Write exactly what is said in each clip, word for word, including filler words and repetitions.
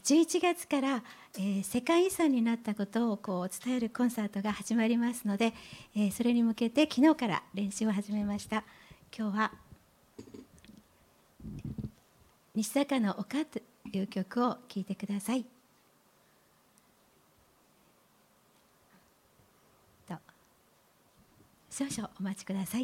じゅういちがつから、えー、世界遺産になったことをこう伝えるコンサートが始まりますので、えー、それに向けて昨日から練習を始めました。今日は西坂の丘という曲を聴いてください。と少々お待ちください。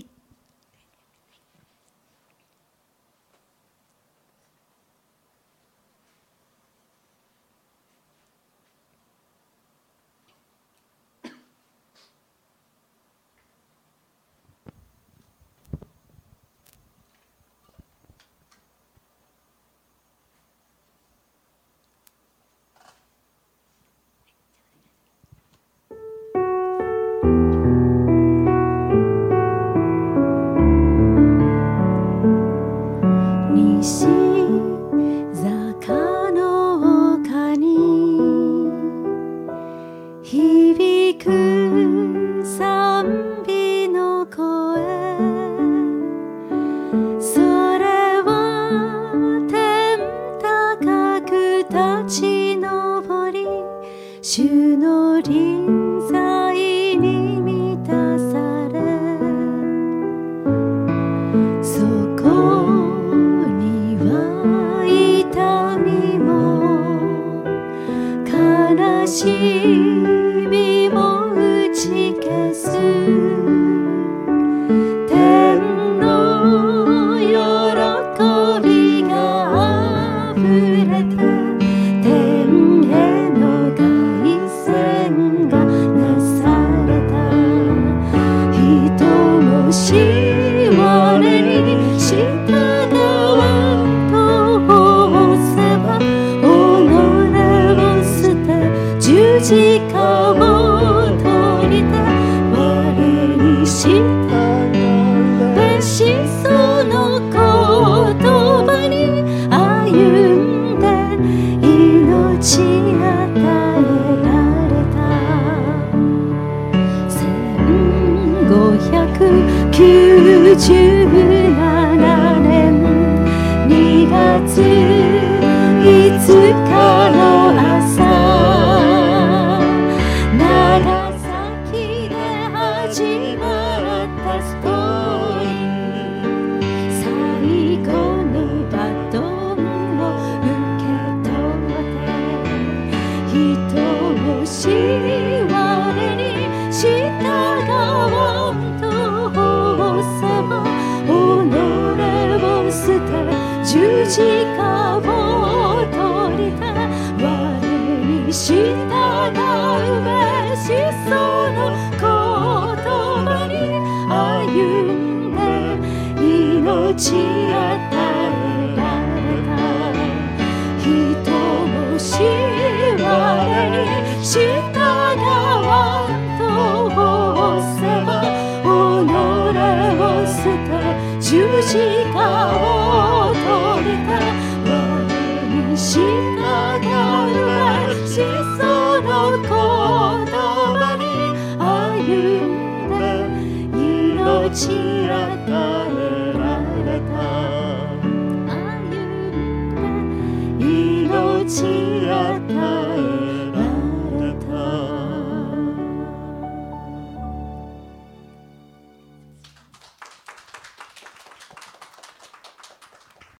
命与え